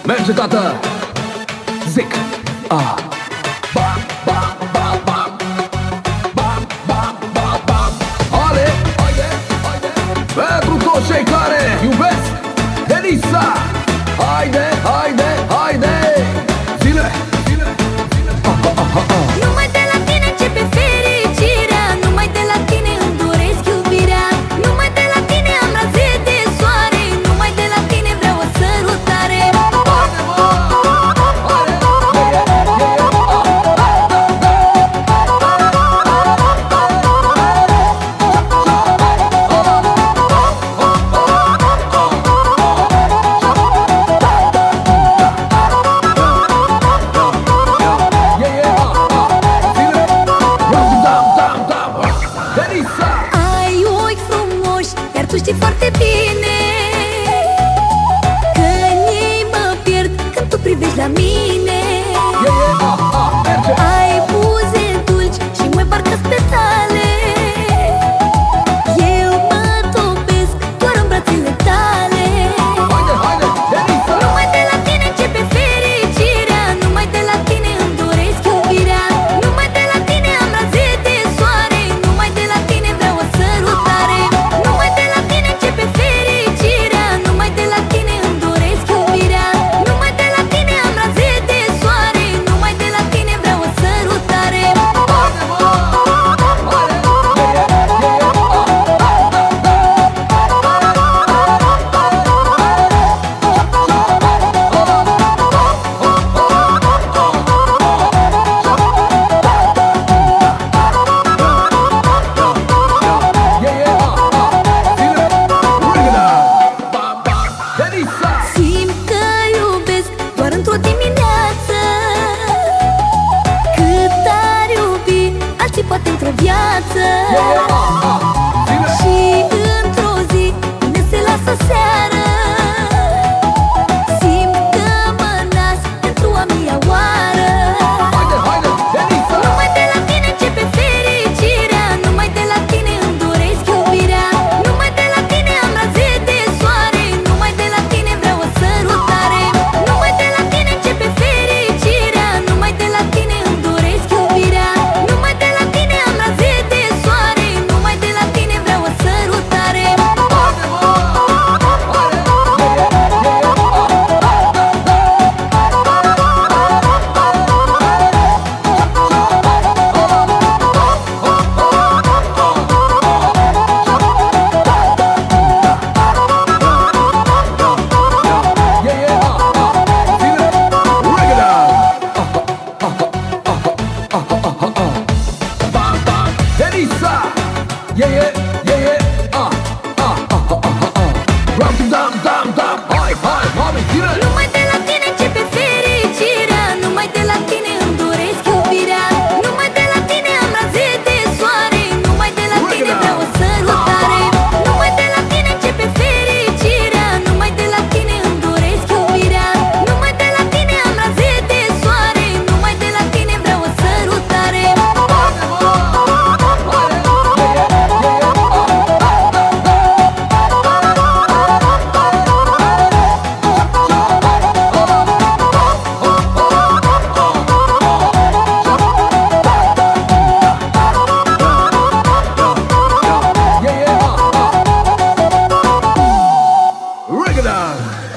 Merge, tată! Zic! Ah! Bam, bam, bam, bam! Bam, bam, bam, bam! Ale! Haide! Haide! Pentru toți cei care iubesc Elisa! Haide! Haide! Haide! Zile! Zile! Zile! Numai de la tine începe fericirea, numai de la tine îmi doresc iubirea, numai de la tine am raze de soare, numai de la tine vreau o sărutare. Ai ochi frumoși, iar tu știi foarte bine că în ei mă pierd când tu privești la mine. Ai buze dulci și mă parcă pe tale, eu mă topesc doar în brațele tale. Numai de la tine începe fericirea, numai de la tine îmi doresc iubirea, numai de la tine am raze de soare, numai de la tine vreau o sărutare. Numai de la tine începe fericirea, numai de la tine îmi doresc iubirea, numai de la tine am raze de soare, numai de la tine vreau o sărutare. Simt că iubesc doar într-o dimineață, cât ar iubi alții poate într-o viață. Și într-o zi până se lasă seară, simt că mă nasc pentru a mia oară. Numai de la tine începe fericirea, numai de la tine îmi doresc iubirea, numai de la tine am raze de soare, numai de la tine vreau o sărutare. Numai de la tine începe fericirea, numai de la tine îmi doresc iubirea, numai de la tine am raze de soare, numai de la tine vreau o sărutare. Numai de la tine începe fericirea, numai de la tine îmi doresc iubirea, numai de la tine am raze de soare, numai de la tine vreau o sărutare. Numai de la tine începe fericirea, numai de la tine îmi doresc iubirea, numai de la tine am raze de soare, numai de la tine vreau o sărutare. Ring it down!